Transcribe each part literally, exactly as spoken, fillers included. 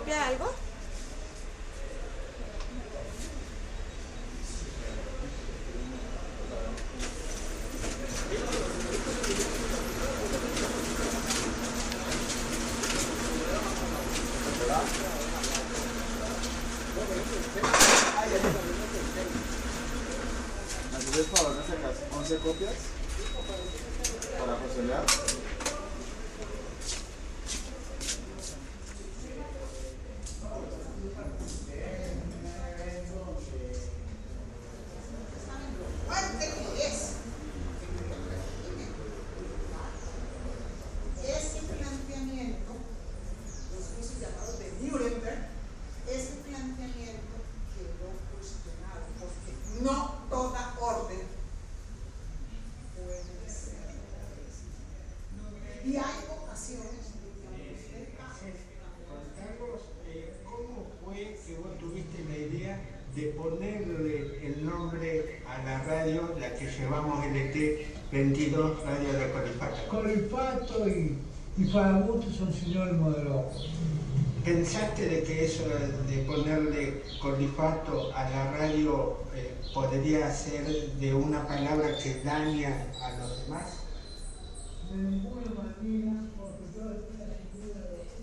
copia algo? Haces el favor de sacar once copias para José Leal. Ese planteamiento, los juicios llamados de Nuremberg, ese planteamiento quedó cuestionado porque no toda orden puede ser obedecida. Y hay ocasiones en que usted hace. Juan Carlos, eh, ¿cómo fue que vos tuviste la idea de ponerle el nombre a la radio, la que llevamos L T veintidós, Radio de Colifato? Colifato y, y Farabuto son sinónimos de los... ¿Pensaste de que eso de ponerle Colifato a la radio eh, podría ser de una palabra que daña a los demás? De ninguna manera, porque yo estoy a la figura de los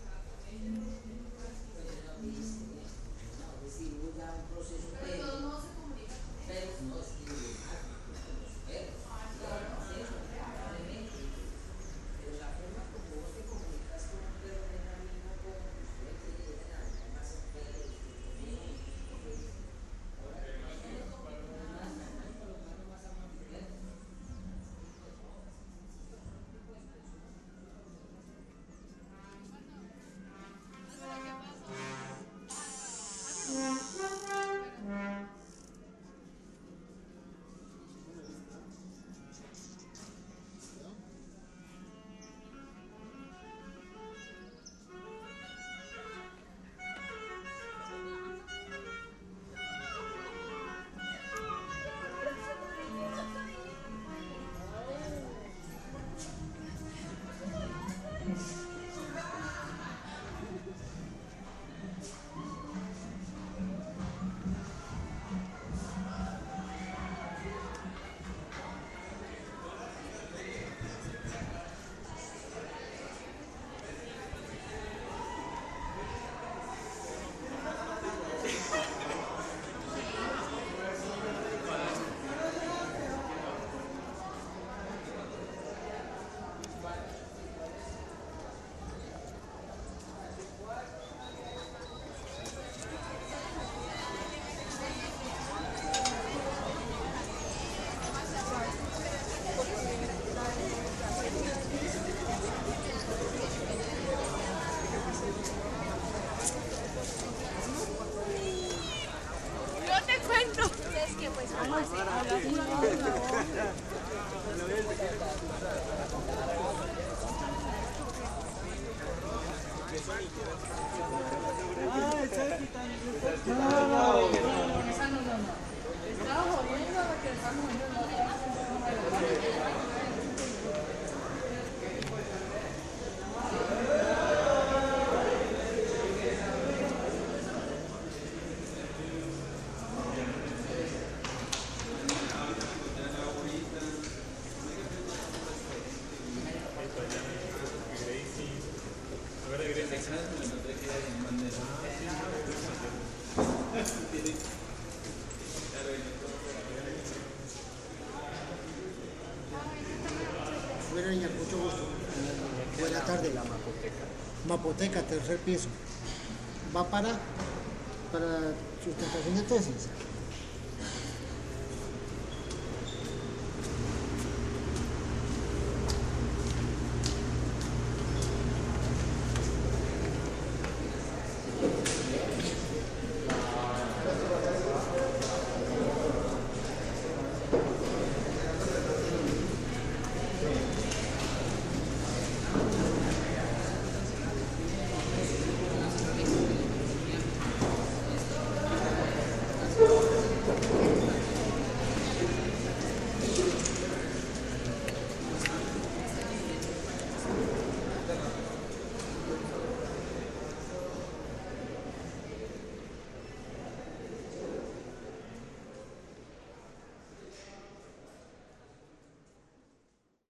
Buena niña, mucho gusto. Buena tarde. La Mapoteca. Mapoteca, tercer piso. ¿Va para, para sustentación de tesis?